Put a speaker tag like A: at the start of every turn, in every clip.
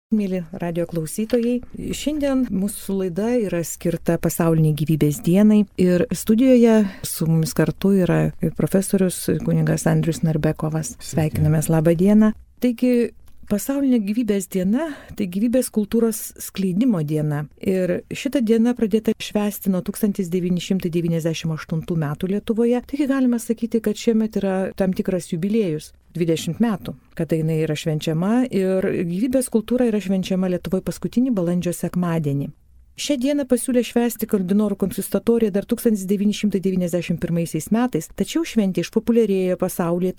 A: Mėly radio klausytojai, šiandien mūsų laida yra skirta Pasaulinei gyvybės dienai ir studijoje su mumis kartu yra profesorius kunigas Andrius Narbekovas. Sveikinamės, labą dieną. Taigi, Pasaulinė gyvybės diena – tai gyvybės kultūros skleidimo diena. Ir šita diena pradėta švęsti nuo 1998 metų Lietuvoje. Taigi galime sakyti, kad šiemet yra tam tikras jubiliejus. 20 metų, kada jinai yra švenčiama ir gyvybės kultūra yra švenčiama Lietuvoje paskutinį balandžio sekmadienį. Šią dieną pasiūlė švęsti kardinolų konsistatorija dar 1991 metais, tačiau šventė išpopuliarėjo pasaulyje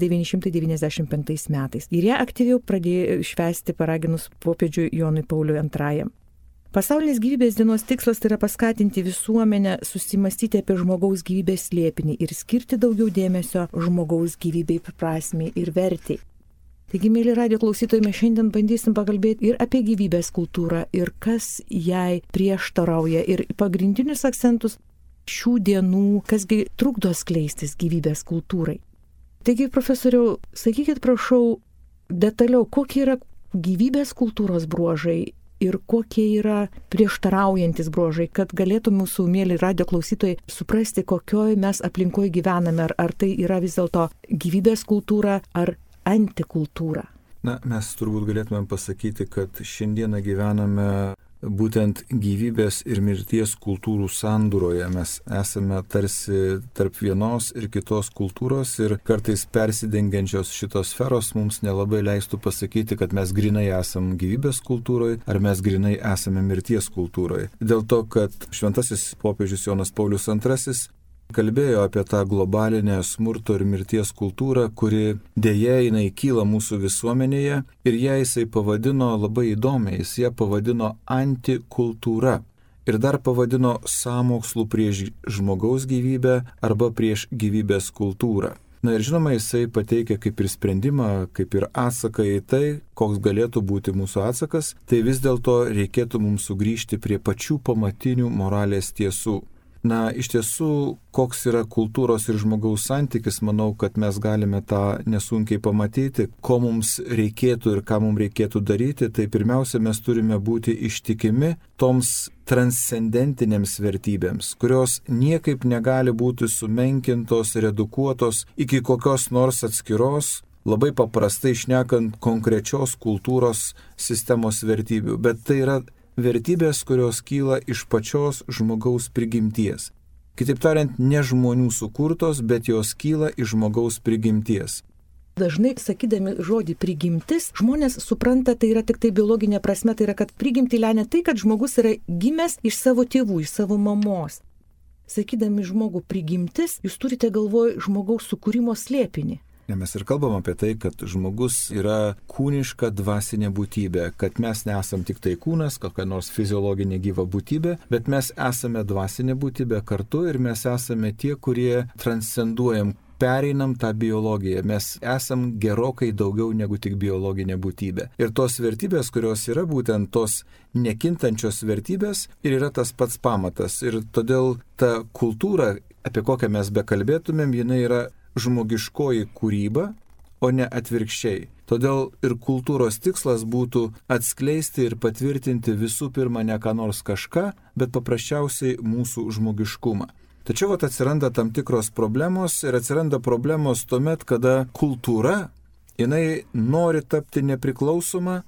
A: 1995 metais ir ją aktyviau pradėjo švęsti paraginus popiežiui Jonui Pauliui II. Pasaulinės gyvybės dienos tikslas yra paskatinti visuomenę susimastyti apie žmogaus gyvybės slėpinį ir skirti daugiau dėmesio žmogaus gyvybei prasmei ir vertei. Taigi, mėly radio klausytojai, mes šiandien bandysim pakalbėti ir apie gyvybės kultūrą, ir kas jai prieštarauja, ir pagrindinius akcentus šių dienų, kasgi trukdo skleistis gyvybės kultūrai. Taigi, profesoriau, sakykit prašau detaliau, kokie yra gyvybės kultūros bruožai ir kokie yra prieštaraujantis bruožai, kad galėtų mūsų mėly radio klausytojai suprasti, kokioj mes aplinkoje gyvename, ar tai yra vis dėlto gyvybės kultūra ar antikultūra.
B: Na, mes turbūt galėtumėm pasakyti, kad šiandieną gyvename būtent gyvybės ir mirties kultūrų sandūroje. Mes esame tarsi tarp vienos ir kitos kultūros ir kartais persidengiančios šitos sferos mums nelabai leistų pasakyti, kad mes grinai esam gyvybės kultūroje ar mes grinai esame mirties kultūroje. Dėl to, kad šventasis popiežius Jonas Paulius II kalbėjo apie tą globalinę smurto ir mirties kultūrą, kuri dėja jinai kyla mūsų visuomenėje ir ją jisai pavadino labai įdomiai, jis ją pavadino antikultūra ir dar pavadino sąmokslų prieš žmogaus gyvybę arba prieš gyvybės kultūrą. Na ir žinoma, jisai pateikia kaip ir sprendimą, kaip ir atsaką į tai, koks galėtų būti mūsų atsakas, tai vis dėlto reikėtų mums sugrįžti prie pačių pamatinių moralės tiesų. Na, iš tiesų, koks yra kultūros ir žmogaus santykis, manau, kad mes galime tą nesunkiai pamatyti, ko mums reikėtų ir ką mums reikėtų daryti, tai pirmiausia, mes turime būti ištikimi toms transcendentinėms vertybėms, kurios niekaip negali būti sumenkintos, redukuotos iki kokios nors atskiros, labai paprastai šnekant konkrečios kultūros sistemos vertybių, bet tai yra vertybės, kurios kyla iš pačios žmogaus prigimties. Kitaip tariant, ne žmonių sukurtos, bet jos kyla iš žmogaus prigimties.
A: Dažnai sakydami žodį prigimtis, žmonės supranta, tai yra tik tai biologinė prasme, tai yra, kad prigimtį lemia tai, kad žmogus yra gimęs iš savo tėvų, iš savo mamos. Sakydami žmogų prigimtis, jūs turite galvoje žmogaus sukūrimo slėpinį.
B: Mes ir kalbam apie tai, kad žmogus yra kūniška dvasinė būtybė, kad mes nesam tik tai kūnas, kokia nors fiziologinė gyva būtybė, bet mes esame dvasinė būtybė kartu ir mes esame tie, kurie transcenduojam, pereinam tą biologiją. Mes esam gerokai daugiau negu tik biologinė būtybė. Ir tos vertybės, kurios yra būtent tos nekintančios vertybės, ir yra tas pats pamatas. Ir todėl ta kultūra, apie kokią mes bekalbėtumėm, jinai yra žmogiškoji kūryba, o ne atvirkščiai. Todėl ir kultūros tikslas būtų atskleisti ir patvirtinti visų pirma ne ką nors kažką, bet paprasčiausiai mūsų žmogiškumą. Tačiau atsiranda tam tikros problemos ir atsiranda problemos tuomet, kada kultūra, jinai nori tapti nepriklausoma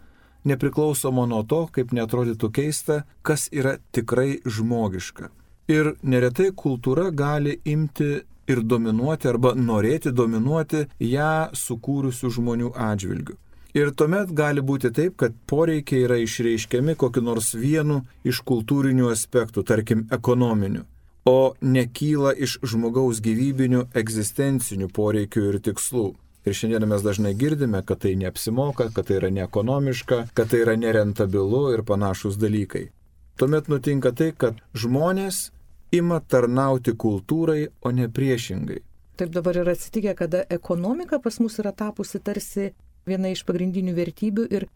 B: nuo to, kaip neatrodytų keista, kas yra tikrai žmogiška. Ir neretai kultūra gali imti ir dominuoti arba norėti dominuoti ją sukūrusių žmonių atžvilgių. Ir tuomet gali būti taip, kad poreikiai yra išreiškiami kokiu nors vienu iš kultūrinių aspektų, tarkim ekonominių, o nekyla iš žmogaus gyvybinių egzistencinių poreikių ir tikslų. Ir šiandien mes dažnai girdime, kad tai neapsimoka, kad tai yra neekonomiška, kad tai yra nerentabilu ir panašus dalykai. Tuomet nutinka tai, kad žmonės ima tarnauti kultūrai, o ne priešingai.
A: Taip dabar yra atsitikę, kada ekonomika pas mus yra tapusi tarsi viena iš pagrindinių vertybių ir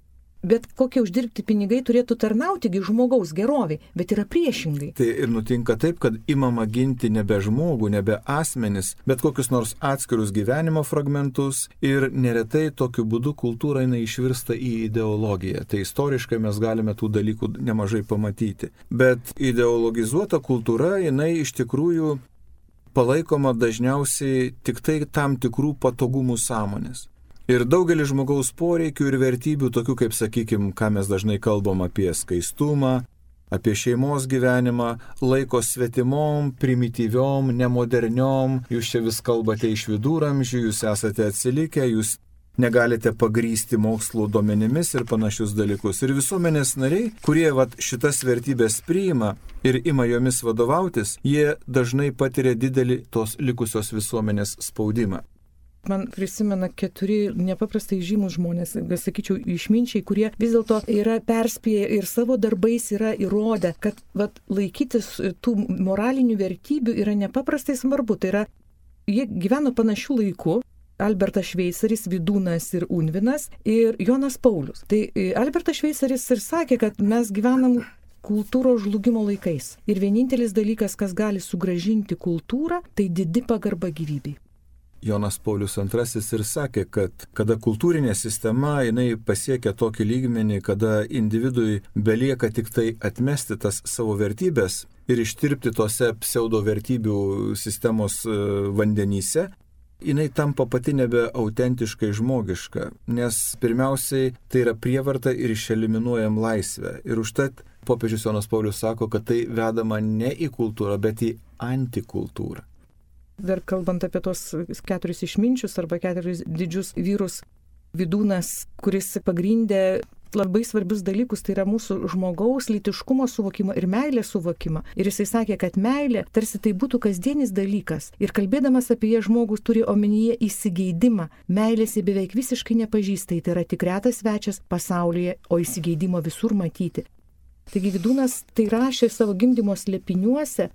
A: Bet kokie uždirbti pinigai turėtų tarnautigi žmogaus geroviai, bet yra priešingai.
B: Tai ir nutinka taip, kad imama ginti nebe žmogų, nebe asmenis, bet kokius nors atskirus gyvenimo fragmentus ir neretai tokiu būdu kultūra išvirsta į ideologiją. Tai istoriškai mes galime tų dalykų nemažai pamatyti. Bet ideologizuota kultūra, jinai iš tikrųjų palaikoma dažniausiai tik tai tam tikrų patogumų sąmonės. Ir daugelis žmogaus poreikių ir vertybių, tokių kaip, sakykime, ką mes dažnai kalbam apie skaistumą, apie šeimos gyvenimą, laiko svetimom, primityviom, nemoderniom, jūs čia vis kalbate iš viduramžių, jūs esate atsilikę, jūs negalite pagrysti mokslo duomenimis ir panašius dalykus. Ir visuomenės nariai, kurie šitas vertybės priima ir ima jomis vadovautis, jie dažnai patiria didelį tos likusios visuomenės spaudimą.
A: Man prisimena 4 nepaprastai žymus žmonės, sakyčiau, išminčiai, kurie vis dėlto yra perspėję ir savo darbais yra įrodę, kad laikytis tų moralinių vertybių yra nepaprastai svarbu. Tai yra, jie gyveno panašių laikų. Albertas Šveicaris, Vydūnas ir Unvinas ir Jonas Paulius. Tai Albertas Šveicaris ir sakė, kad mes gyvenam kultūros žlugimo laikais. Ir vienintelis dalykas, kas gali sugrąžinti kultūrą, tai didi pagarba gyvybei.
B: Jonas Paulius II ir sakė, kad kada kultūrinė sistema jinai pasiekia tokį lygmenį, kada individui belieka tik tai atmesti tas savo vertybės ir ištirpti tose pseudo vertybių sistemos vandenyse, jinai tampa pati nebe autentiškai žmogiška, nes pirmiausiai tai yra prievarta ir išeliminuojam laisvę. Ir užtat popiežius Jonas Paulius sako, kad tai vedama ne į kultūrą, bet į antikultūrą.
A: Dar kalbant apie tos 4 išminčius arba 4 didžius vyrus, Vydūnas, kuris pagrindė labai svarbius dalykus, tai yra mūsų žmogaus lytiškumo suvokimą ir meilės suvokimą. Ir jisai sakė, kad meilė tarsi tai būtų kasdienis dalykas. Ir kalbėdamas apie ją žmogus turi omenyje įsigeidimą. Meilės jie beveik visiškai nepažįsta, tai yra tik retas svečias pasaulyje, o įsigeidimo visur matyti. Taigi Vydūnas tai rašė savo gimdymo slėpiniuose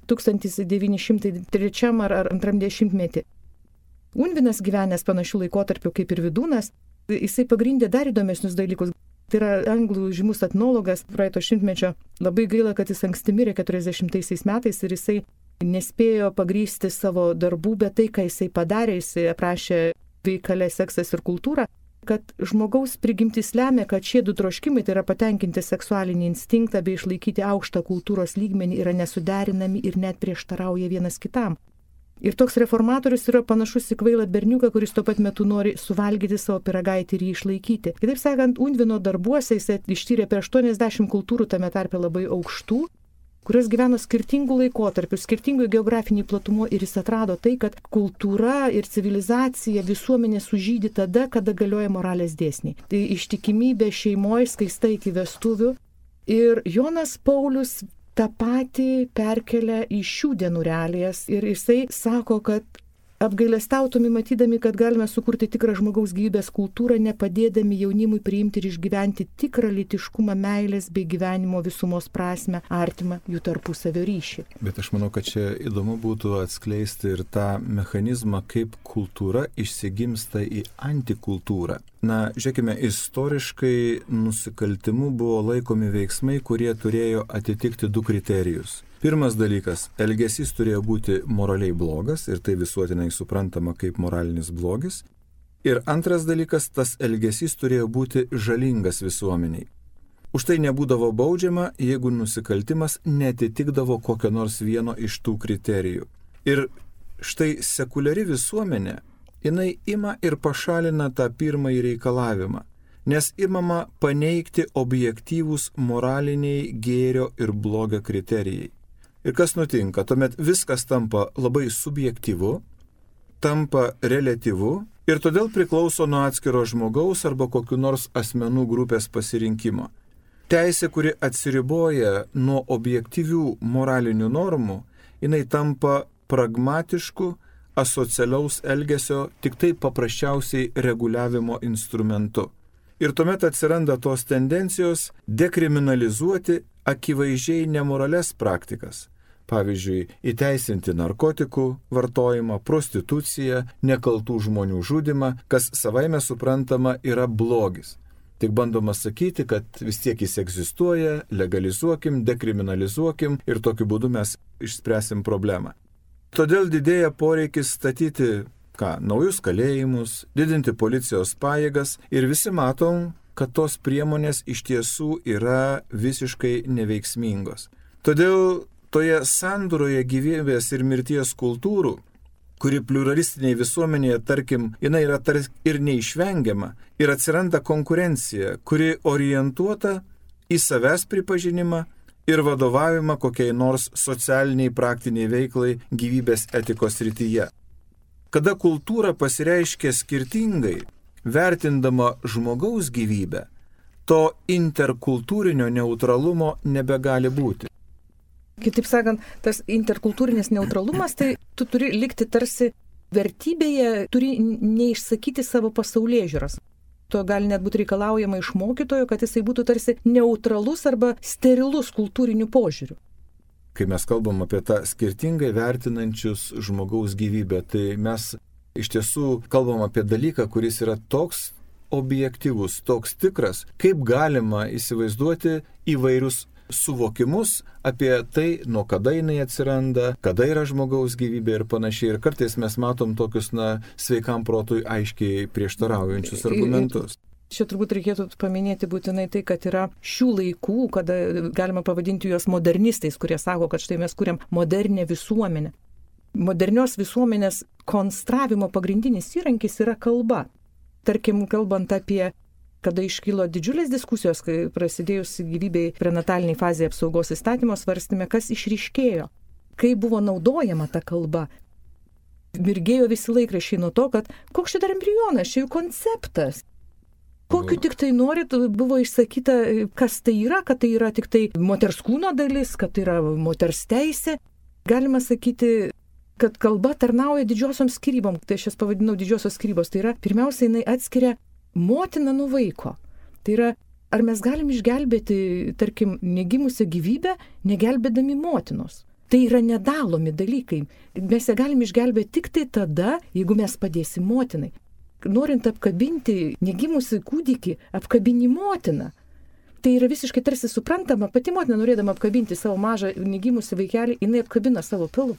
A: 1903 ar 20-metį. Unvinas gyvenęs panašių laikotarpių kaip ir Vydūnas, jisai pagrindė dar įdomesnius dalykus. Tai yra anglų žymus etnologas praeito šimtmečio. Labai gaila, kad jis anksti mirė 40 metais ir jisai nespėjo pagrysti savo darbų, bet tai, ką jisai padarė, jisai aprašė veikale Seksas ir kultūra, kad žmogaus prigimtis lemia, kad šie 2 troškimai, tai yra patenkinti seksualinį instinktą bei išlaikyti aukštą kultūros lygmenį, yra nesuderinami ir net prieštarauja vienas kitam. Ir toks reformatorius yra panašus į kvailą berniuką, kuris tuo pat metu nori suvalgyti savo pyragaitį ir jį išlaikyti. Kitaip sakant, Unvino darbuose jis ištyrė apie 80 kultūrų, tame tarpe labai aukštų, kurios gyveno skirtingų laikotarpių, skirtingų geografinių platumų ir jis atrado tai, kad kultūra ir civilizacija visuomenė sužydi tada, kada galioja moralės dėsniai. Tai ištikimybė šeimoje skaista iki vestuvių. Ir Jonas Paulius tą patį perkelia į šių dienų realijas ir jisai sako, kad apgailestautume matydami, kad galime sukurti tikrą žmogaus gyvybės kultūrą, nepadėdami jaunimui priimti ir išgyventi tikrą lytiškumą, meilės bei gyvenimo visumos prasme, artimą jų tarpusavio ryšį.
B: Bet aš manau, kad čia įdomu būtų atskleisti ir tą mechanizmą, kaip kultūra išsigimsta į antikultūrą. Na, žiūrėkime, istoriškai nusikaltimu buvo laikomi veiksmai, kurie turėjo atitikti 2 kriterijus. Pirmas dalykas, elgesys turėjo būti moraliai blogas ir tai visuotinai suprantama kaip moralinis blogis. Ir antras dalykas, tas elgesys turėjo būti žalingas visuomeniai. Už tai nebūdavo baudžiama, jeigu nusikaltimas netitikdavo kokio nors vieno iš tų kriterijų. Ir štai sekuliari visuomenė, jinai ima ir pašalina tą pirmąjį reikalavimą, nes imama paneigti objektyvūs moraliniai gėrio ir blogio kriterijai. Ir kas nutinka? Tuomet viskas tampa labai subjektyvu, tampa reliatyvu ir todėl priklauso nuo atskiro žmogaus arba kokių nors asmenų grupės pasirinkimo. Teisė, kuri atsiriboja nuo objektyvių moralinių normų, jinai tampa pragmatišku, asocialaus elgesio, tik tai paprasčiausiai reguliavimo instrumentu. Ir tuomet atsiranda tos tendencijos dekriminalizuoti akivaizdžiai nemorales praktikas. Pavyzdžiui, įteisinti narkotikų vartojimą, prostituciją, nekaltų žmonių žudymą, kas savaime suprantama yra blogis. Tik bandoma sakyti, kad vis tiek jis egzistuoja, legalizuokim, dekriminalizuokim ir tokiu būdu mes išspręsim problemą. Todėl didėja poreikis statyti naujus kalėjimus, didinti policijos pajėgas ir visi matom, kad tos priemonės iš tiesų yra visiškai neveiksmingos. Todėl toje sandūroje gyvybės ir mirties kultūrų, kuri pluralistinėje visuomenėje, tarkim, jinai yra ir neišvengiama, ir atsiranda konkurencija, kuri orientuota į savęs pripažinimą ir vadovavimą kokiai nors socialiniai praktiniai veiklai gyvybės etikos srityje. Kada kultūra pasireiškia skirtingai, vertindama žmogaus gyvybę, to interkultūrinio neutralumo nebegali būti.
A: Kitaip sakant, tas interkultūrinis neutralumas, tai tu turi likti tarsi vertybėje, turi neišsakyti savo pasaulėžiūros. To gali net būti reikalaujama iš mokytojo, kad jisai būtų tarsi neutralus arba sterilus kultūriniu požiūriu.
B: Kai mes kalbam apie tą skirtingai vertinančius žmogaus gyvybę, tai mes iš tiesų kalbam apie dalyką, kuris yra toks objektyvus, toks tikras, kaip galima įsivaizduoti įvairius suvokimus apie tai, nuo kada jinai atsiranda, kada yra žmogaus gyvybė ir panašiai. Ir kartais mes matom tokius, sveikam protui aiškiai prieštaraujančius argumentus.
A: Čia turbūt reikėtų paminėti būtinai tai, kad yra šių laikų, kada galima pavadinti juos modernistais, kurie sako, kad štai mes kuriam modernę visuomenę. Modernios visuomenės konstravimo pagrindinis įrankis yra kalba. Tarkim, kalbant apie kada iškilo didžiulės diskusijos, kai prasidėjus gyvybei prenataliniai fazėje apsaugos įstatymo svarstėme, kas išryškėjo, kai buvo naudojama ta kalba. Mirgėjo visi laikraščiai nuo to, kad koks čia dar embrionas, čia jų konceptas. Kokiu tik tai norit, buvo išsakyta, kas tai yra, kad tai yra tik tai moters kūno dalis, kad tai yra moters teisė. Galima sakyti, kad kalba tarnauja didžiosioms skyrybom. Tai aš jas pavadinau didžiosios skyrybos. Tai yra, pirmiausia, jinai atskiria motina nuo vaiko. Tai yra, ar mes galim išgelbėti, tarkim, negimusią gyvybę, negelbėdami motinos. Tai yra nedalomi dalykai. Mes ją galim išgelbėti tik tai tada, jeigu mes padėsim motinai. Norint apkabinti negimusį kūdikį, apkabini motiną. Tai yra visiškai tarsi suprantama, pati motina norėdama apkabinti savo mažą negimusį vaikelį, jinai apkabina savo pilvą.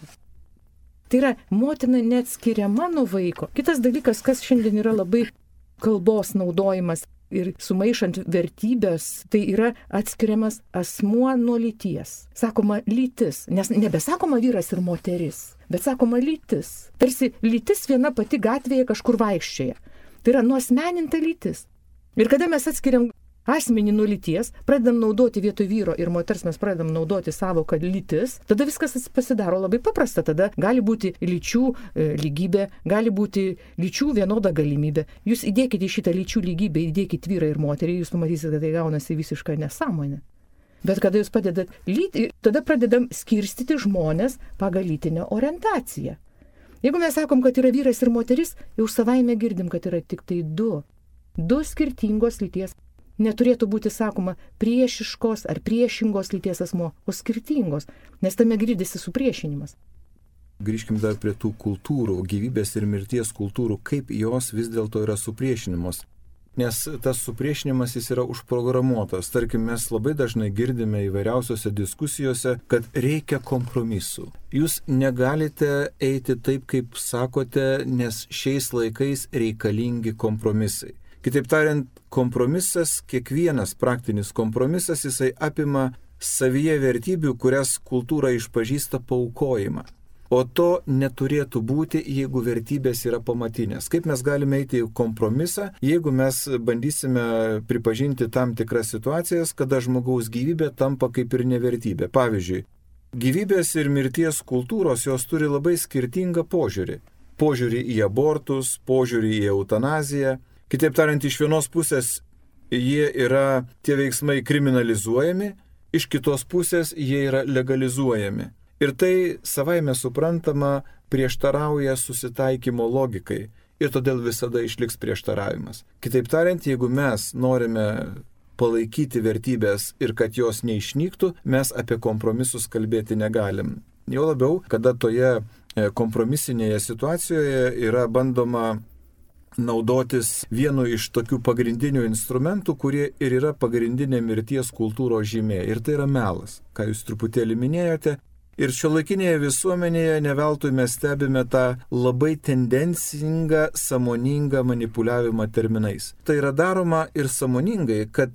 A: Tai yra, motina neatskiriama nuo vaiko. Kitas dalykas, kas šiandien yra labai kalbos naudojimas ir sumaišant vertybės, tai yra atskiriamas asmuo nuo lyties. Sakoma lytis, nes nebesakoma vyras ir moteris, bet sakoma lytis. Tarsi lytis viena pati gatvėje kažkur vaikščioja. Tai yra nuasmeninta lytis. Ir kada mes atskiriam asmenį nuo lyties, pradedam naudoti vietoj vyro ir moters, mes pradedam naudoti savoką lytis, tada viskas pasidaro labai paprasta. Tada gali būti lyčių lygybė, gali būti lyčių vienoda galimybė. Jūs įdėkite į šitą lyčių lygybę, įdėkite vyrą ir moterį, jūs pamatysite, kad tai gaunasi visiška nesąmonė. Bet kada jūs padedat lytį, tada pradedam skirstyti žmonės pagal lytinę orientaciją. Jeigu mes sakom, kad yra vyras ir moteris, jau savaime girdim, kad yra tik tai du skirtingos lyties. Neturėtų būti sakoma priešiškos ar priešingos lyties asmuo, o skirtingos, nes tame girdisi supriešinimas.
B: Grįžkim dar prie tų kultūrų, gyvybės ir mirties kultūrų, kaip jos vis dėlto yra supriešinimos. Nes tas supriešinimas jis yra užprogramuotas. Tarkim, mes labai dažnai girdime įvairiausiose diskusijose, kad reikia kompromisų. Jūs negalite eiti taip, kaip sakote, nes šiais laikais reikalingi kompromisai. Kitaip tariant, kompromisas, kiekvienas praktinis kompromisas, jisai apima savyje vertybių, kurias kultūra išpažįsta paaukojimą. O to neturėtų būti, jeigu vertybės yra pamatinės. Kaip mes galime eiti į kompromisą, jeigu mes bandysime pripažinti tam tikras situacijas, kada žmogaus gyvybė tampa kaip ir nevertybė. Pavyzdžiui, gyvybės ir mirties kultūros jos turi labai skirtingą požiūrį. Požiūrį į abortus, požiūrį į eutanaziją. Kitaip tariant, iš vienos pusės jie yra tie veiksmai kriminalizuojami, iš kitos pusės jie yra legalizuojami. Ir tai savaime suprantama prieštarauja susitaikymo logikai ir todėl visada išliks prieštaravimas. Kitaip tariant, jeigu mes norime palaikyti vertybės ir kad jos neišnyktų, mes apie kompromisus kalbėti negalim. Jau labiau, kada toje kompromisinėje situacijoje yra bandoma naudotis vienu iš tokių pagrindinių instrumentų, kurie ir yra pagrindinė mirties kultūros žymė. Ir tai yra melas, ką jūs truputėlį minėjote. Ir šiuolaikinėje visuomenėje neveltui mes stebime tą labai tendencingą, sąmoningą manipuliavimą terminais. Tai yra daroma ir sąmoningai, kad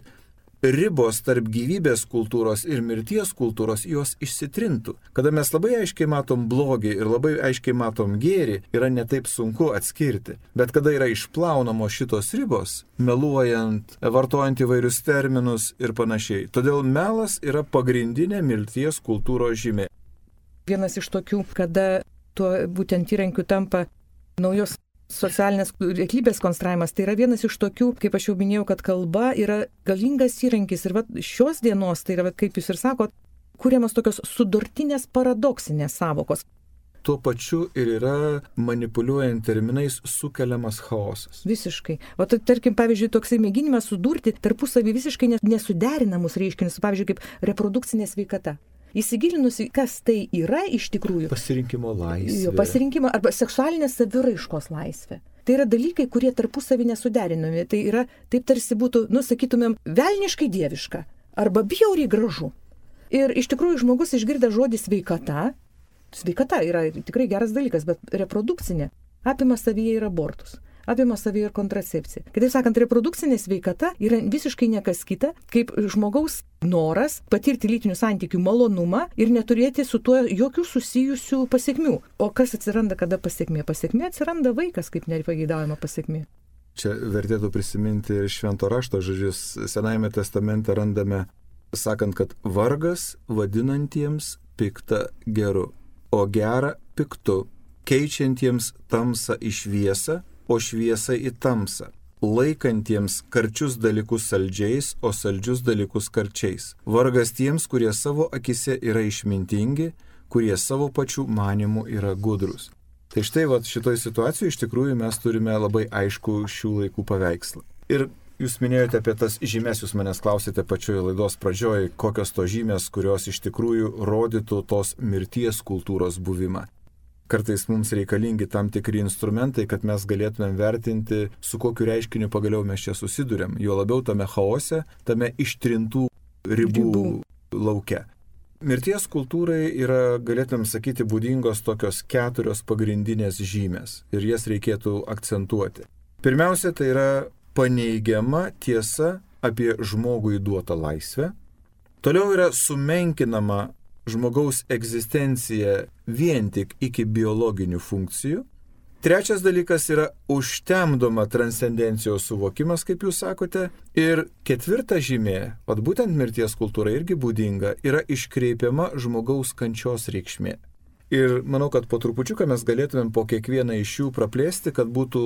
B: ribos tarp gyvybės kultūros ir mirties kultūros jos išsitrintų. Kada mes labai aiškiai matom blogį ir labai aiškiai matom gėrį, yra netaip sunku atskirti. Bet kada yra išplaunamos šitos ribos, meluojant, vartojant įvairius terminus ir panašiai. Todėl melas yra pagrindinė mirties kultūros žymė.
A: Vienas iš tokių, kada tuo būtent įrankiu tampa naujos socialinės realybės konstravimas, tai yra vienas iš tokių, kaip aš jau minėjau, kad kalba yra galingas įrankis ir šios dienos, tai yra, kaip jūs ir sakot, kūriamos tokios sudurtinės paradoksinės savokos.
B: Tuo pačiu ir yra manipuliuojant terminais sukeliamas chaosas.
A: Visiškai. O tarkim, pavyzdžiui, toksai mėginimas sudurti tarpusavį visiškai nesuderinamus reiškinius, pavyzdžiui, kaip reprodukcinė sveikata. Įsigilinusi, kas tai yra iš tikrųjų.
B: Pasirinkimo laisvė.
A: Pasirinkimo arba seksualinės saviraiškos laisvė. Tai yra dalykai, kurie tarpusavį nesuderinami. Tai yra, taip tarsi būtų, sakytumėm, velniškai dieviška arba bjauriai gražu. Ir iš tikrųjų žmogus išgirda žodį sveikata. Sveikata yra tikrai geras dalykas, bet reprodukcinė apima savyje ir abortus. Apima savyje ir kontracepciją. Kitaip sakant, reprodukcinė sveikata yra visiškai nekas kita, kaip žmogaus noras patirti lytinių santykių malonumą ir neturėti su tuo jokių susijusių pasekmių. O kas atsiranda, kada pasekmė? Pasekmė atsiranda vaikas, kaip nepageidaujama pasekmė.
B: Čia vertėtų prisiminti ir švento rašto žodžius. Senajame testamente randame, sakant, kad vargas vadinantiems piktą geru, o gerą piktu, keičiantiems tamsą į šviesą, o šviesą į tamsą, laikantiems karčius dalykus saldžiais, o saldžius dalykus karčiais. Vargas tiems, kurie savo akise yra išmintingi, kurie savo pačių manimų yra gudrus. Tai štai šitoj situacijoje iš tikrųjų mes turime labai aišku šių laikų paveikslą. Ir jūs minėjote apie tas žymės, jūs manęs klausėte pačioje laidos pradžioje, kokios to žymės, kurios iš tikrųjų rodytų tos mirties kultūros buvimą. Kartais mums reikalingi tam tikri instrumentai, kad mes galėtumėm vertinti, su kokiu reiškiniu pagaliau mes čia susidurėm. Jo labiau tame chaose, tame ištrintų ribų lauke. Mirties kultūrai yra, galėtumėm sakyti, būdingos tokios 4 pagrindinės žymės ir jas reikėtų akcentuoti. Pirmiausia, tai yra paneigiama tiesa apie žmogui duotą laisvę. Toliau yra sumenkinama žmogaus egzistencija vien tik iki biologinių funkcijų. Trečias dalykas yra užtemdoma transcendencijos suvokimas, kaip jūs sakote. Ir ketvirta žymė, būtent mirties kultūra irgi būdinga, yra iškreipiama žmogaus kančios reikšmė. Ir manau, kad po trupučiuką mes galėtumėm po kiekvieną iš jų praplėsti, kad būtų,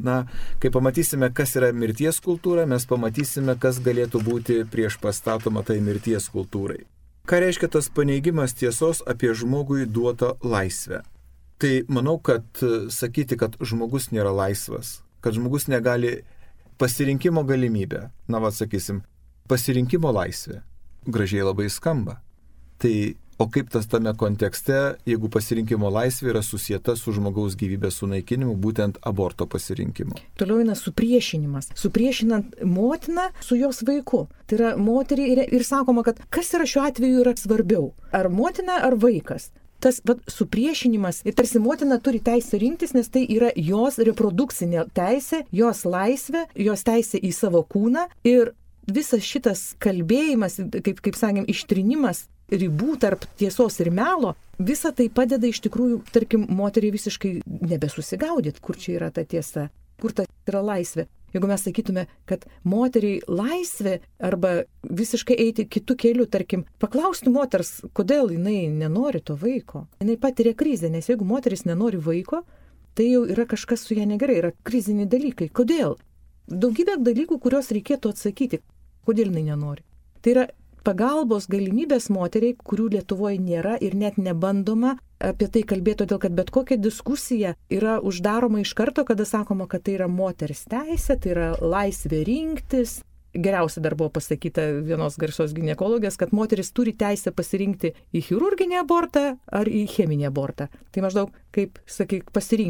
B: kai pamatysime, kas yra mirties kultūra, mes pamatysime, kas galėtų būti prieš pastatoma tai mirties kultūrai. Ką reiškia tas paneigimas tiesos apie žmogui duotą laisvę? Tai manau, kad sakyti, kad žmogus nėra laisvas, kad žmogus negali pasirinkimo galimybę, sakysim, pasirinkimo laisvė, gražiai labai skamba. Tai, o kaip tas tame kontekste, jeigu pasirinkimo laisvė yra susieta su žmogaus gyvybės sunaikinimu, būtent aborto pasirinkimu?
A: Toliau eina supriešinimas. Supriešinant motiną su jos vaiku. Tai yra moteriai ir sakoma, kad kas yra šiuo atveju yra svarbiau? Ar motina, ar vaikas? Tas supriešinimas ir tarsi motina turi teisę rinktis, nes tai yra jos reprodukcinė teisė, jos laisvė, jos teisė į savo kūną ir visas šitas kalbėjimas, kaip sakėm, ištrinimas ribų tarp tiesos ir melo, visa tai padeda iš tikrųjų, tarkim, moteriai visiškai nebesusigaudyti, kur čia yra ta tiesa, kur ta yra laisvė. Jeigu mes sakytume, kad moteriai laisvė arba visiškai eiti kitų kelių, tarkim, paklausti moters, kodėl jinai nenori to vaiko. Jinai patiria krizę, nes jeigu moteris nenori vaiko, tai jau yra kažkas su ją negerai, yra kriziniai dalykai. Kodėl? Daugybė dalykų, kuriuos reikėtų atsakyti, kodėl jinai nenori. Tai yra pagalbos galimybės moteriai, kurių Lietuvoje nėra ir net nebandoma apie tai kalbėti, todėl kad bet kokia diskusija yra uždaroma iš karto, kada sakoma, kad tai yra moters teisė, tai yra laisvė rinktis. Geriausia dar buvo pasakyta vienos garsios ginekologės, kad moteris turi teisę pasirinkti į chirurginį abortą ar į cheminį abortą. Tai maždaug, kaip sakyk, pasirink,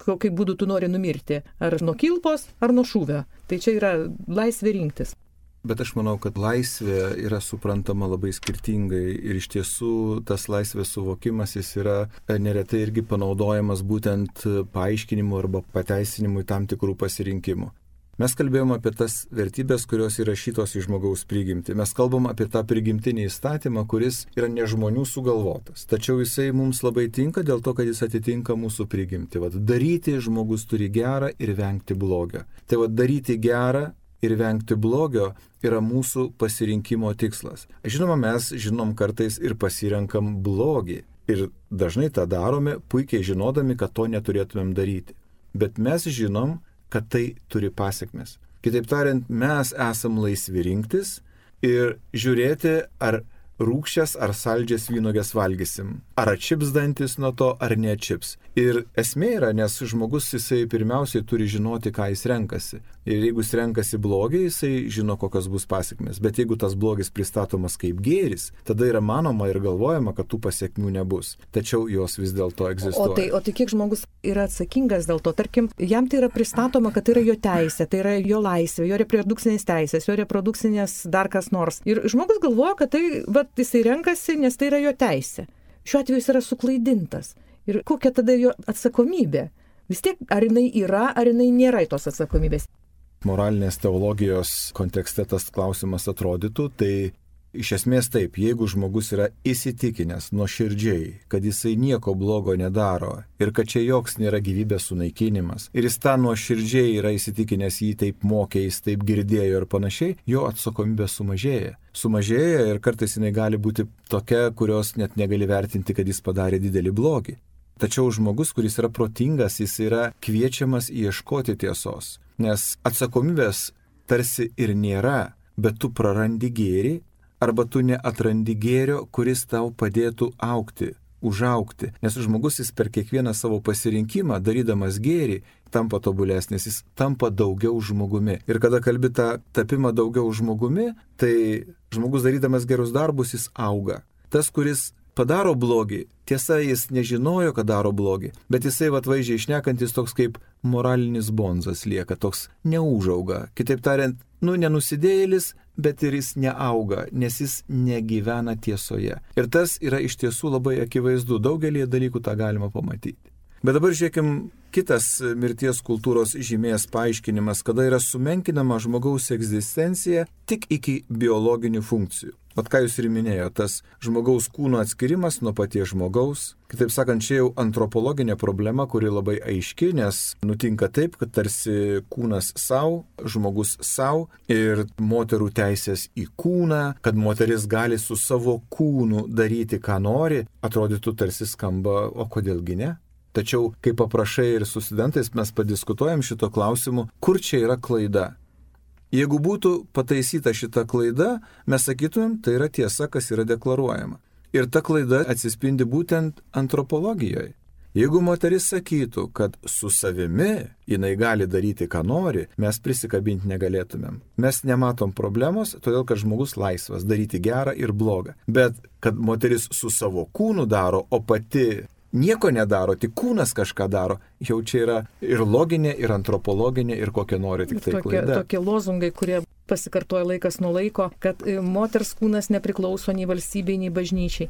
A: kokiu būdu tu nori numirti. Ar nuo kilpos, ar nuo šūvio. Tai čia yra laisvė rinktis.
B: Bet aš manau, kad laisvė yra suprantama labai skirtingai ir iš tiesų tas laisvės suvokimas jis yra neretai irgi panaudojamas būtent paaiškinimu arba pateisinimui tam tikrų pasirinkimų. Mes kalbėjome apie tas vertybės, kurios įrašytos į žmogaus prigimtį. Mes kalbam apie tą prigimtinį įstatymą, kuris yra ne žmonių sugalvotas. Tačiau jisai mums labai tinka dėl to, kad jis atitinka mūsų prigimtį. Vat daryti žmogus turi gerą ir vengti blogio. Tai vat daryti gerą ir vengti blogio yra mūsų pasirinkimo tikslas. Žinoma, mes žinom kartais ir pasirenkam blogį. Ir dažnai tą darome, puikiai žinodami, kad to neturėtumėm daryti. Bet mes žinom, kad tai turi pasiekmes. Kitaip tariant, mes esam laisvi rinktis ir žiūrėti, ar rūgščias ar saldžias vynuogės valgysim. Ar atšips dantis nuo to, ar neatšips. Ir esmė yra, nes žmogus jisai pirmiausiai turi žinoti, ką jis renkasi. Ir jeigu jis renkasi blogį, jisai žino, kokios bus pasiekmes. Bet jeigu tas blogis pristatomas kaip gėris, tada yra manoma ir galvojama, kad tų pasiekmių nebus. Tačiau jos vis dėlto egzistuoja.
A: O tai kiek žmogus yra atsakingas dėl to? Tarkim, jam tai yra pristatoma, kad tai yra jo teisė, tai yra jo laisvė, jo reprodukcinės teisės, jo reprodukcinės dar kas nors. Ir žmogus galvoja, kad tai, jisai renkasi, nes tai yra jo teisė. Šiuo atveju jis yra suklaidintas. Ir kokia tada jo atsakomybė? Vis tiek, ar jinai yra, ar jinai nėra tos atsakomybės?
B: Moralinės teologijos kontekste tas klausimas atrodytų, tai iš esmės taip, jeigu žmogus yra įsitikinęs nuoširdžiai, kad jisai nieko blogo nedaro ir kad čia joks nėra gyvybės sunaikinimas, ir jis tą nuoširdžiai yra įsitikinęs, jį taip mokė, jis taip girdėjo ir panašiai, jo atsakomybė sumažėja. Sumažėja ir kartais jinai gali būti tokia, kurios net negali vertinti, kad jis padarė didelį blogį. Tačiau žmogus, kuris yra protingas, jis yra kviečiamas ieškoti tiesos, nes atsakomybės tarsi ir nėra, bet tu prarandi gėrį, arba tu neatrandi gėrio, kuris tau padėtų augti, užaugti. Nes žmogus jis per kiekvieną savo pasirinkimą, darydamas gėrį, tampa tobulesnis, jis tampa daugiau žmogumi. Ir kada kalbi tą tapimą daugiau žmogumi, tai žmogus darydamas gerus darbus, jis auga. Tas, kuris padaro blogį, tiesa, jis nežinojo, kad daro blogį, bet jisai vaizdžiai šnekantis toks kaip moralinis bonzas lieka, toks neužauga. Kitaip tariant, nenusidėjėlis, bet ir jis neauga, nes jis negyvena tiesoje. Ir tas yra iš tiesų labai akivaizdu, daugelį dalykų tą galima pamatyti. Bet dabar žiūrėkim, kitas mirties kultūros žymės paaiškinimas, kada yra sumenkinama žmogaus egzistencija tik iki biologinių funkcijų. Vat ką jūs ir minėjo, tas žmogaus kūno atskirimas nuo paties žmogaus. Kitaip sakant, čia jau antropologinė problema, kuri labai aiški, nes nutinka taip, kad tarsi kūnas savo, žmogus savo ir moterų teisės į kūną, kad moteris gali su savo kūnu daryti, ką nori, atrodytų tarsi skamba, o kodėlgi ne? Tačiau, kai paprašai ir su studentais mes padiskutuojam šito klausimu, kur čia yra klaida? Jeigu būtų pataisyta šita klaida, mes sakytumėm, tai yra tiesa, kas yra deklaruojama. Ir ta klaida atsispindi būtent antropologijoje. Jeigu moteris sakytų, kad su savimi jinai gali daryti, ką nori, mes prisikabinti negalėtumėm. Mes nematom problemos, todėl kad žmogus laisvas daryti gerą ir blogą. Bet kad moteris su savo kūnu daro, o pati nieko nedaro, tik kūnas kažką daro, jau čia yra ir loginė, ir antropologinė, ir kokia nori tik tai klaida.
A: Tokie lozungai, kurie pasikartoja laikas nuo laiko, kad moters kūnas nepriklauso nei valstybei, nei bažnyčiai.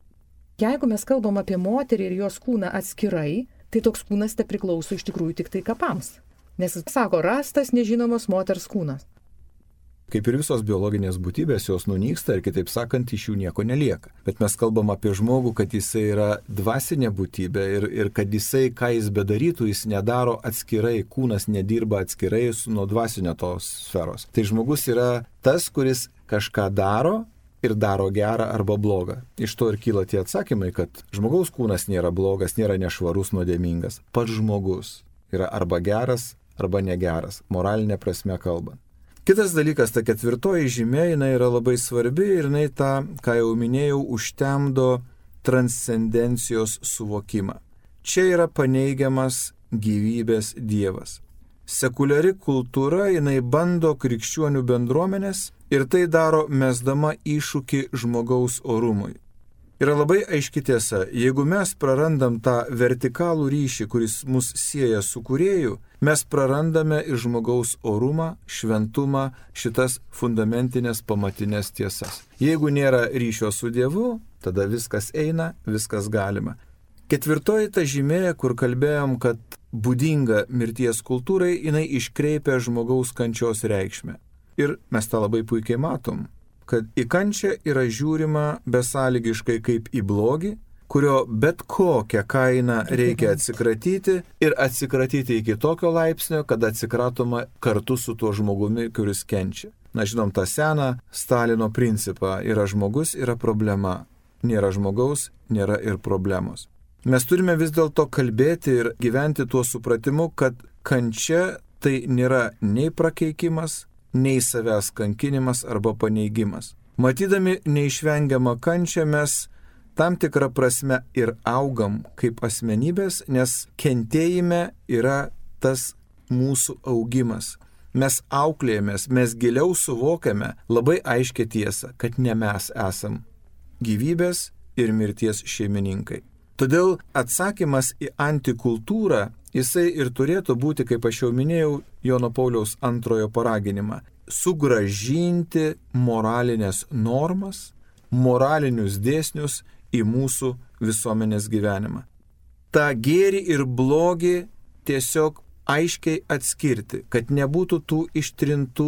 A: Jeigu mes kalbam apie moterį ir jos kūną atskirai, tai toks kūnas nepriklauso iš tikrųjų tik tai kapams. Nes jis sako, rastas nežinomas moters kūnas.
B: Kaip ir visos biologinės būtybės, jos nunyksta ir kitaip sakant, iš jų nieko nelieka. Bet mes kalbam apie žmogų, kad jisai yra dvasinė būtybė ir kad jisai, ką jis bedarytų, jis nedaro atskirai, kūnas nedirba atskirai nuo dvasinio tos sferos. Tai žmogus yra tas, kuris kažką daro ir daro gerą arba blogą. Iš to ir kyla tie atsakymai, kad žmogaus kūnas nėra blogas, nėra nešvarus, nuodėmingas. Pats žmogus yra arba geras, arba negeras, moralinė prasme kalbant. Kitas dalykas, ta ketvirtoji žymė, jinai yra labai svarbi ir jinai tą, ką jau minėjau, užtemdo transcendencijos suvokimą. Čia yra paneigiamas gyvybės dievas. Sekuliari kultūra, jinai bando krikščionių bendruomenės ir tai daro mesdama iššūkį žmogaus orumui. Yra labai aiški tiesa, jeigu mes prarandam tą vertikalų ryšį, kuris mus sieja su kūrėju, mes prarandame ir žmogaus orumą, šventumą, šitas fundamentinės pamatinės tiesas. Jeigu nėra ryšio su Dievu, tada viskas eina, viskas galima. Ketvirtoji ta žymė, kur kalbėjom, kad būdinga mirties kultūrai, jinai iškreipia žmogaus kančios reikšmę. Ir mes tą labai puikiai matom, kad į kančią yra žiūrima besąlygiškai kaip į blogį, kurio bet kokią kainą reikia atsikratyti ir atsikratyti iki tokio laipsnio, kad atsikratoma kartu su tuo žmogumi, kuris kenčia. Na, žinom tą seną Stalino principą, yra žmogus, yra problema. Nėra žmogaus, nėra ir problemos. Mes turime vis dėlto kalbėti ir gyventi tuo supratimu, kad kančia tai nėra nei prakeikimas, nei savęs kankinimas arba paneigimas. Matydami neišvengiamą kančią mes tam tikrą prasme ir augam kaip asmenybės, nes kentėjime yra tas mūsų augimas. Mes auklėjamės, mes giliau suvokiame labai aiškią tiesą, kad ne mes esam gyvybės ir mirties šeimininkai. Todėl atsakymas į antikultūrą, jisai ir turėtų būti, kaip aš jau minėjau, Jono Pauliaus II paraginimą, sugrąžinti moralinės normas, moralinius dėsnius į mūsų visuomenės gyvenimą. Ta gėrį ir blogį tiesiog aiškiai atskirti, kad nebūtų tų ištrintų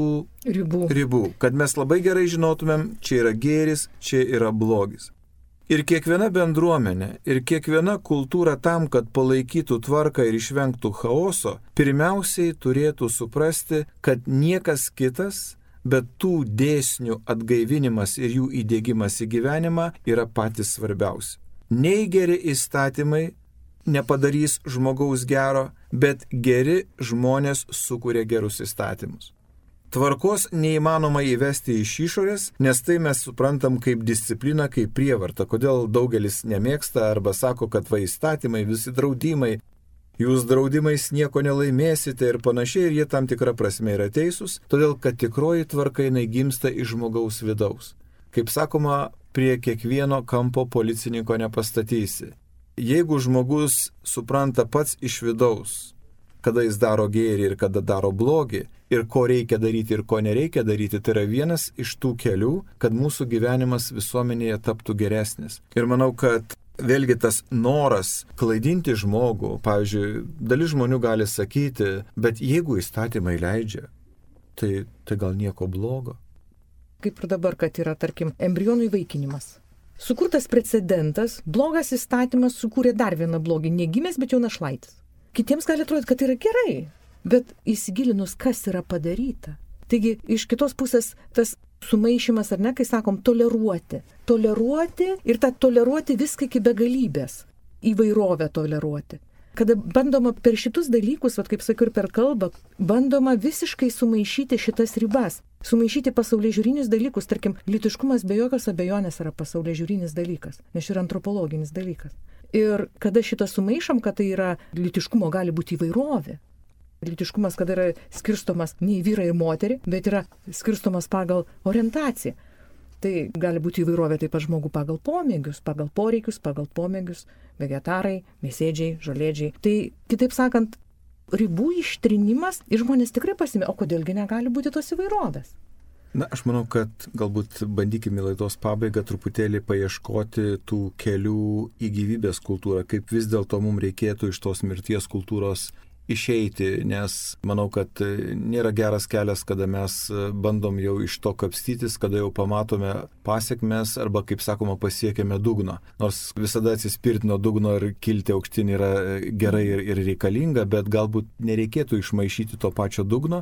B: ribų, kad mes labai gerai žinotumėm, čia yra gėris, čia yra blogis. Ir kiekviena bendruomenė, ir kiekviena kultūra tam, kad palaikytų tvarką ir išvengtų chaoso, pirmiausiai turėtų suprasti, kad niekas kitas, bet tų dėsnių atgaivinimas ir jų įdiegimas į gyvenimą yra patys svarbiausi. Nei geri įstatymai nepadarys žmogaus gero, bet geri žmonės sukuria gerus įstatymus. Tvarkos neįmanoma įvesti iš išorės, nes tai mes suprantam kaip discipliną, kaip prievartą. Kodėl daugelis nemėgsta arba sako, kad va įstatymai, visi draudimai, jūs draudimais nieko nelaimėsite ir panašiai, ir jie tam tikrą prasme yra teisūs, todėl kad tikroji tvarka jinai gimsta iš žmogaus vidaus. Kaip sakoma, prie kiekvieno kampo policininko nepastatysi. Jeigu žmogus supranta pats iš vidaus, kada jis daro gėrį ir kada daro blogį, ir ko reikia daryti ir ko nereikia daryti, tai yra vienas iš tų kelių, kad mūsų gyvenimas visuomenėje taptų geresnis. Ir manau, kad vėlgi tas noras klaidinti žmogų, pavyzdžiui, dalis žmonių gali sakyti, bet jeigu įstatymai leidžia, tai gal nieko blogo.
A: Kaip ir dabar, kad yra, tarkim, embrionų įvaikinimas. Sukurtas precedentas, blogas įstatymas sukūrė dar vieną blogį, negimęs, bet jau našlaitis. Kitiems gali atrodyti, kad tai yra gerai, bet įsigilinus, kas yra padaryta. Taigi, iš kitos pusės tas sumaišymas, ar ne, kai sakom, toleruoti. Toleruoti ir tą toleruoti viską iki begalybės. Įvairovę toleruoti. Kada bandoma per šitus dalykus, kaip sakiau ir per kalbą, bandoma visiškai sumaišyti šitas ribas. Sumaišyti pasaulėžiūrinius dalykus. Tarkim, lytiškumas be jokios abejonės yra pasaulėžiūrinis dalykas, nes yra antropologinis dalykas. Ir kada šitą sumaišom, kad tai yra lytiškumo gali būti įvairovė. Lytiškumas, kada yra skirstomas ne į vyrą ir moterį, bet yra skirstomas pagal orientaciją. Tai gali būti įvairovė taip pat žmogų pagal pomėgius, pagal poreikius, pagal pomėgius, vegetarai, mėsėdžiai, žolėdžiai. Tai, kitaip sakant, ribų ištrinimas ir žmonės tikrai pasimė, o kodėlgi negali būti tos įvairovės?
B: Na, aš manau, kad galbūt bandykime laidos pabaigą truputėlį paieškoti tų kelių į gyvybės kultūrą, kaip vis dėlto mums reikėtų iš tos mirties kultūros išeiti, nes manau, kad nėra geras kelias, kada mes bandom jau iš to kapstytis, kada jau pamatome pasiekmes arba, kaip sakoma, pasiekėme dugno. Nors visada atsispirti nuo dugno ir kilti aukštyn yra gerai ir reikalinga, bet galbūt nereikėtų išmaišyti to pačio dugno.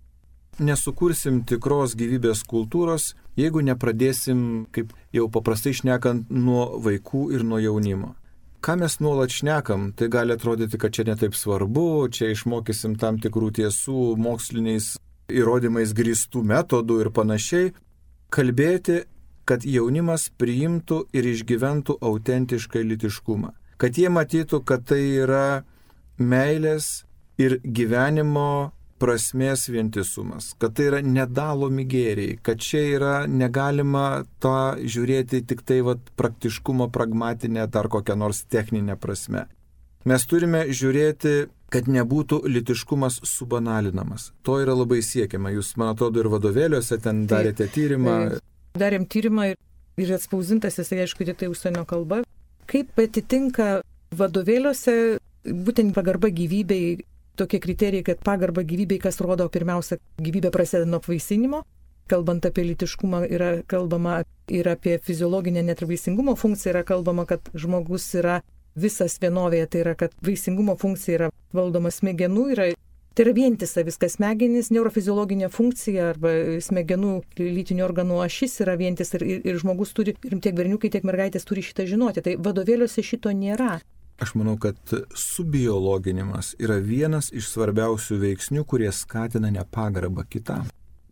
B: Nesukursim tikros gyvybės kultūros, jeigu nepradėsim, kaip jau paprastai šnekant, nuo vaikų ir nuo jaunimo. Ką mes nuolat šnekam, tai gali atrodyti, kad čia netaip svarbu, čia išmokysim tam tikrų tiesų, moksliniais įrodymais grįstų metodų ir panašiai. Kalbėti, kad jaunimas priimtų ir išgyventų autentišką lytiškumą. Kad jie matytų, kad tai yra meilės ir gyvenimo prasmės vientisumas, kad tai yra nedalomi gėriai, kad čia yra negalima tą žiūrėti tik tai praktiškumo, pragmatinę, dar kokią nors techninę prasme. Mes turime žiūrėti, kad nebūtų lytiškumas subanalinamas. To yra labai siekiama. Jūs, man atrodo, ir vadovėliuose ten darėte tyrimą.
A: Darėm tyrimą ir atspausdintas jisai, aišku, tik tai užsienio kalba. Kaip atitinka vadovėliuose būtent pagarba gyvybei, tokie kriterijai, kad pagarba gyvybei, kas rodo pirmiausia, gyvybė prasideda nuo apvaisinimo. Kalbant apie lytiškumą, yra kalbama ir apie fiziologinę net ir vaisingumo funkciją, yra kalbama, kad žmogus yra visas vienovėje, tai yra, kad vaisingumo funkcija yra valdoma smegenų, tai yra vientisa viskas smegenys, neurofiziologinė funkcija arba smegenų lytinių organų ašis yra vientis ir žmogus turi, ir tiek berniukai, tiek mergaitės turi šitą žinoti. Tai vadovėliuose šito nėra.
B: Aš manau, kad subiologinimas yra vienas iš svarbiausių veiksnių, kurie skatina nepagarbą kitam.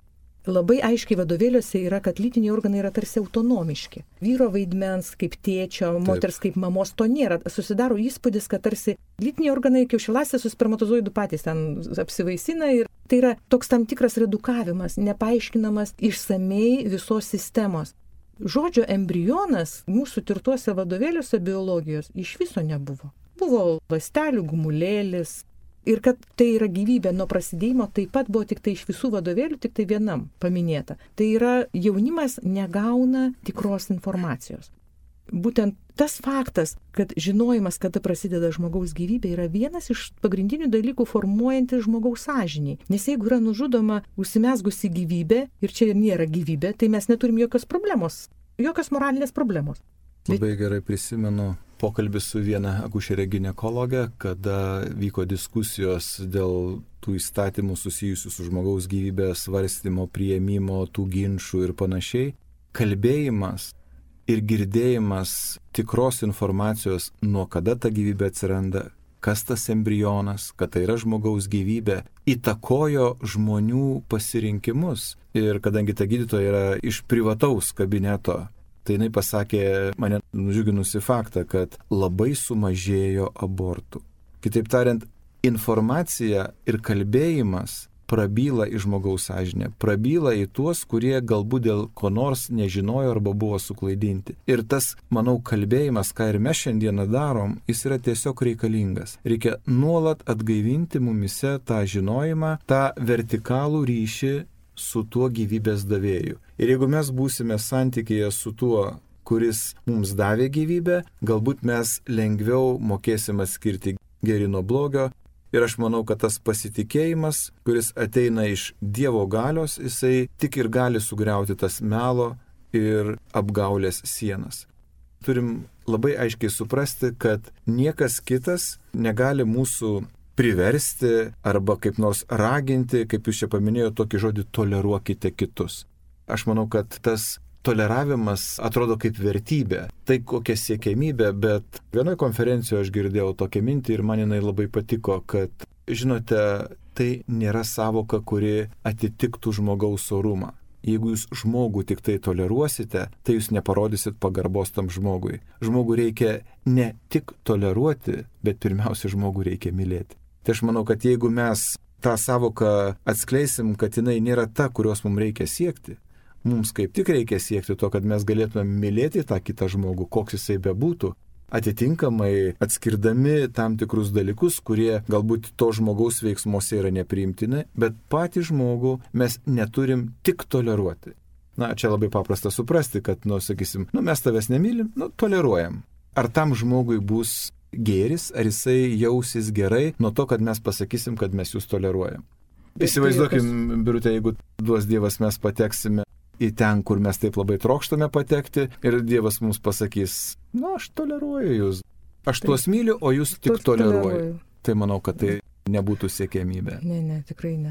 A: Labai aiškiai vadovėliuose yra, kad lytiniai organai yra tarsi autonomiški. Vyro vaidmens kaip tėčio, moters kaip mamos, to nėra. Susidaro įspūdis, kad tarsi lytiniai organai kiaušialąstės su spermatozoidų patys ten apsivaisina ir tai yra toks tam tikras redukavimas, nepaaiškinamas išsamei visos sistemos. Žodžio embrionas mūsų tirtuose vadovėliuose biologijos iš viso nebuvo. Buvo ląstelių gumulėlis ir kad tai yra gyvybė nuo prasidėjimo taip pat buvo tik tai iš visų vadovėlių, tik tai vienam paminėta. Tai yra jaunimas negauna tikros informacijos. Būtent tas faktas, kad žinojimas, kada prasideda žmogaus gyvybė, yra vienas iš pagrindinių dalykų formuojantis žmogaus sąžinį. Nes jeigu yra nužudoma užsimezgusi gyvybė, ir čia nėra gyvybė, tai mes neturim jokios problemos, jokios moralinės problemos.
B: Labai gerai prisimenu pokalbį su viena akušerė ginekologė, kada vyko diskusijos dėl tų įstatymų susijusių su žmogaus gyvybės svarstymo, priėmimo, tų ginčių ir panašiai. Kalbėjimas ir girdėjimas tikros informacijos, nuo kada ta gyvybė atsiranda, kas tas embrionas, kad tai yra žmogaus gyvybė, įtakojo žmonių pasirinkimus. Ir kadangi ta gydytoja yra iš privataus kabineto, tai jinai pasakė mane nudžiuginusi faktą, kad labai sumažėjo abortų. Kitaip tariant, informacija ir kalbėjimas prabyla į žmogaus sąžinę, prabyla į tuos, kurie galbūt dėl ko nors nežinojo arba buvo suklaidinti. Ir tas, manau, kalbėjimas, ką ir mes šiandieną darom, jis yra tiesiog reikalingas. Reikia nuolat atgaivinti mumise tą žinojimą, tą vertikalų ryšį su tuo gyvybės davėju. Ir jeigu mes būsime santykėje su tuo, kuris mums davė gyvybę, galbūt mes lengviau mokėsim atskirti gėrį nuo blogio. Ir aš manau, kad tas pasitikėjimas, kuris ateina iš Dievo galios, jisai tik ir gali sugriauti tas melo ir apgaulės sienas. Turim labai aiškiai suprasti, kad niekas kitas negali mūsų priversti arba kaip nors raginti, kaip jūs čia paminėjote tokį žodį, toleruokite kitus. Aš manau, kad tas toleravimas atrodo kaip vertybė, tai kokia siekiamybė, bet vienoje konferencijoje aš girdėjau tokią mintį ir man jinai labai patiko, kad, žinote, tai nėra savoka, kuri atitiktų žmogaus orumą. Jeigu jūs žmogų tik tai toleruosite, tai jūs neparodysit pagarbos tam žmogui. Žmogų reikia ne tik toleruoti, bet pirmiausia žmogų reikia mylėti. Tai aš manau, kad jeigu mes tą savoką atskleisim, kad jinai nėra ta, kurios mums reikia siekti, mums kaip tik reikia siekti to, kad mes galėtume mylėti tą kitą žmogų, koks jisai bebūtų, atitinkamai atskirdami tam tikrus dalykus, kurie galbūt to žmogaus veiksmuose yra nepriimtini, bet patį žmogų mes neturim tik toleruoti. Na, čia labai paprasta suprasti, kad, sakysim, mes tavęs nemylim, toleruojam. Ar tam žmogui bus gėris, ar jisai jausis gerai nuo to, kad mes pasakysim, kad mes jūs toleruojam. Įsivaizduokim, Birutė, jeigu duos Dievas, mes pateksime į ten, kur mes taip labai trokštame patekti ir Dievas mums pasakys, aš toleruoju jūs, aš tuos myliu, o jūs tik toleruoju. Tai manau, kad tai nebūtų siekiamybė.
A: Ne, tikrai ne.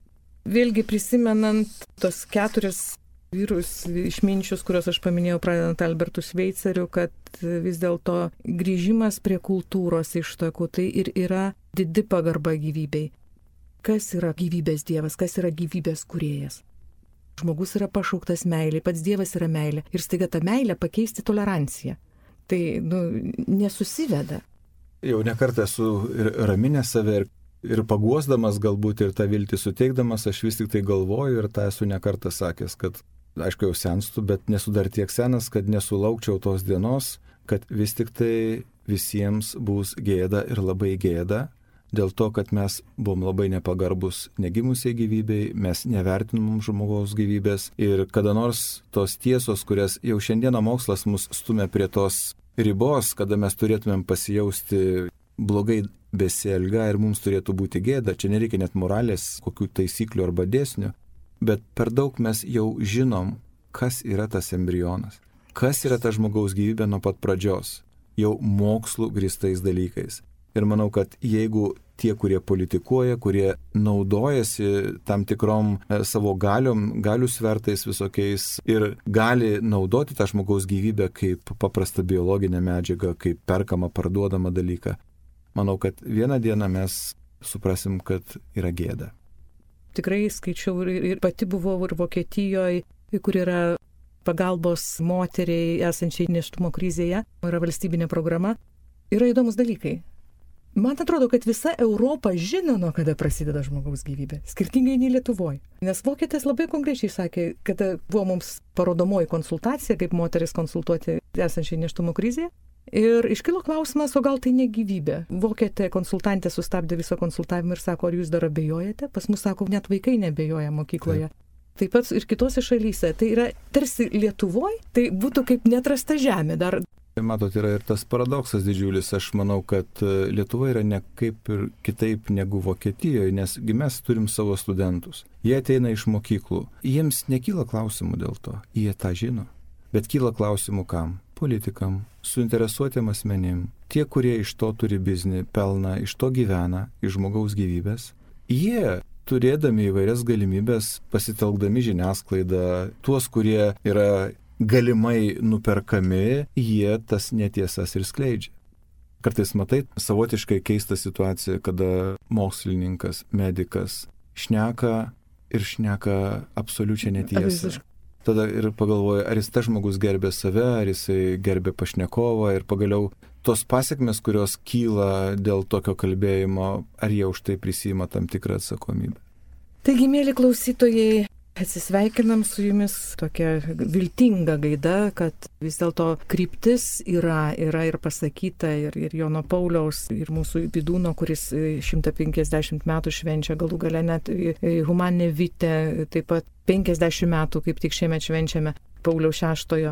A: Vėlgi prisimenant tos 4 vyrus išminčius, kuriuos aš paminėjau, pradedant Albertu Šveiceriu, kad vis dėlto grįžimas prie kultūros ištakų tai ir yra didi pagarba gyvybei. Kas yra gyvybės Dievas, kas yra gyvybės kūrėjas? Žmogus yra pašauktas meilė, pats Dievas yra meilė. Ir staiga tą meilę pakeisti toleranciją. Tai, nesusiveda.
B: Jau nekartą esu raminęs save ir Ir paguosdamas galbūt ir tą viltį suteikdamas, aš vis tik tai galvoju ir tą esu nekartą sakęs, kad aišku jau senstu, bet nesu dar tiek senas, kad nesulaukčiau tos dienos, kad vis tik tai visiems bus gėda ir labai gėda, dėl to, kad mes buvom labai nepagarbus negimusiai gyvybei, mes nevertinam žmogaus gyvybės ir kada nors tos tiesos, kurias jau šiandieną mokslas mus stumia prie tos ribos, kada mes turėtumėm pasijausti blogai besielgą ir mums turėtų būti gėda, čia nereikia net moralės, kokių taisyklių arba dėsnių, bet per daug mes jau žinom, kas yra tas embrionas, kas yra ta žmogaus gyvybė nuo pat pradžios, jau mokslų grįstais dalykais. Ir manau, kad jeigu tie, kurie politikuoja, kurie naudojasi tam tikrom savo galių svertais visokiais ir gali naudoti tą žmogaus gyvybę kaip paprastą biologinę medžiagą, kaip perkamą, parduodamą dalyką, manau, kad vieną dieną mes suprasim, kad yra gėda.
A: Tikrai skaičiau ir pati buvau ir Vokietijoje, kur yra pagalbos moteriai esančiai nėštumo krizėje, yra valstybinė programa. Yra įdomus dalykai. Man atrodo, kad visa Europa žino, nuo kada prasideda žmogaus gyvybė, skirtingai nei Lietuvoje. Nes vokietės labai konkrečiai sakė, kad buvo mums parodomoji konsultacija, kaip moteris konsultuoti esančiai nėštumo krizėje. Ir iškilo klausimas, o gal tai ne gyvybė. Vokietė konsultantė sustabdė visą konsultavimą ir sako, ar jūs dar abejojate? Pas mus sako, net vaikai neabejoja mokykloje. Taip pat ir kitose šalyse. Tai yra tarsi Lietuvoje, tai būtų kaip neatrasta žemė. Dar
B: Matot, yra ir tas paradoksas didžiulis. Aš manau, kad Lietuva yra ne kaip ir kitaip negu Vokietijoje, nes mes turim savo studentus. Jie ateina iš mokyklų. Jiems nekyla klausimų dėl to. Jie tą žino. Bet kyla klausimų kam? Politikam, suinteresuotiem asmenim. Tie, kurie iš to turi biznį, pelną, iš to gyvena, iš žmogaus gyvybės. Jie turėdami įvairias galimybės, pasitelkdami žiniasklaidą, tuos, kurie yra galimai nuperkami, jie tas netiesas ir skleidžia. Kartais matai savotiškai keistą situaciją, kada mokslininkas, medikas šneka absoliučiai netiesą. Tada ir pagalvoja, ar jis tas žmogus gerbė save, ar jisai gerbė pašnekovą ir pagaliau tos pasiekmes, kurios kyla dėl tokio kalbėjimo, ar jie už tai prisima tam tikrą atsakomybę.
A: Taigi, mėly klausytojai, atsisveikinam su jumis tokia viltinga gaida, kad vis dėlto kryptis yra ir pasakyta ir Jono Pauliaus, ir mūsų Vydūno, kuris 150 metų švenčia, galų gale net Humanė Vite, taip pat 50 metų, kaip tik šiemet švenčiame Pauliaus VI.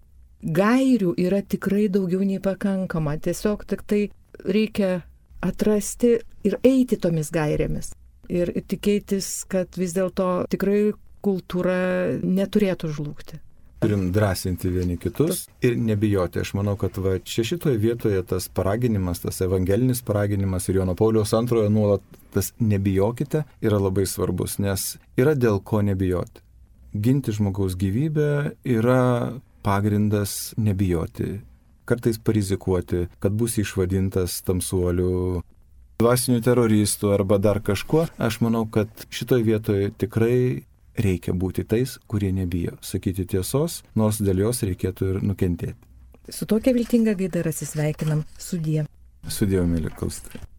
A: Gairių yra tikrai daugiau nei pakankama, tiesiog tik tai reikia atrasti ir eiti tomis gairėmis. Ir tikėtis, kad vis dėlto tikrai kultūra neturėtų žlugti.
B: Turim drąsinti vieni kitus ir nebijoti. Aš manau, kad čia šitoje vietoje tas paraginimas, tas evangelinis paraginimas ir Jono Pauliaus II nuolat tas nebijokite yra labai svarbus, nes yra dėl ko nebijoti. Ginti žmogaus gyvybę yra pagrindas nebijoti. Kartais parizikuoti, kad bus išvadintas tamsuoliu, dvasinių teroristų arba dar kažkuo. Aš manau, kad šitoje vietoje tikrai reikia būti tais, kurie nebijo sakyti tiesos, nors dėl jos reikėtų ir nukentėti.
A: Su tokia viltinga gaida ir atsisveikinam. Sudie.
B: Sudie, mėly klausytojai.